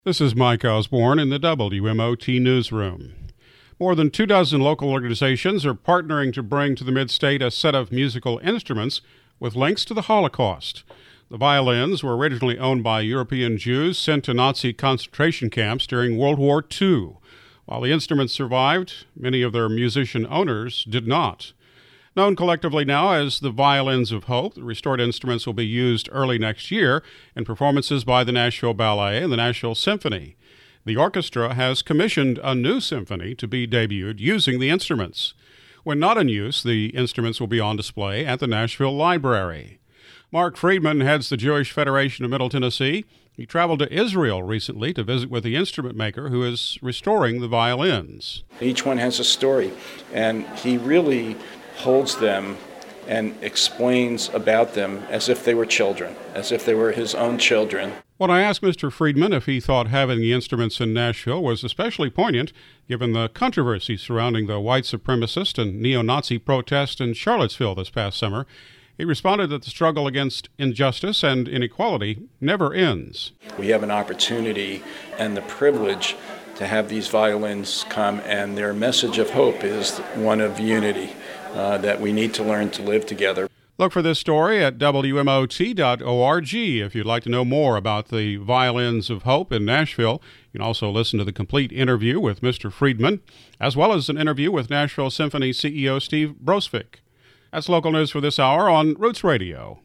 This is Mike Osborne in the WMOT Newsroom. More than 24 local organizations are partnering to bring to the Mid-State a set of musical instruments with links to the Holocaust. The violins were originally owned by European Jews sent to Nazi concentration camps during World War II. While the instruments survived, many of their musician owners did not. Known collectively now as the Violins of Hope, the restored instruments will be used early next year in performances by the Nashville Ballet and the Nashville Symphony. The orchestra has commissioned a new symphony to be debuted using the instruments. When not in use, the instruments will be on display at the Nashville Library. Mark Friedman heads the Jewish Federation of Middle Tennessee. He traveled to Israel recently to visit with the instrument maker who is restoring the violins. Each one has a story, and he really holds them and explains about them as if they were children, as if they were his own children. When I asked Mr. Friedman if he thought having the instruments in Nashville was especially poignant, given the controversy surrounding the white supremacist and neo-Nazi protest in Charlottesville this past summer, he responded that the struggle against injustice and inequality never ends. We have an opportunity and the privilege to have these violins come, and their message of hope is one of unity, that we need to learn to live together. Look for this story at WMOT.org if you'd like to know more about the Violins of Hope in Nashville. You can also listen to the complete interview with Mr. Friedman, as well as an interview with Nashville Symphony CEO Steve Brosvik. That's local news for this hour on Roots Radio.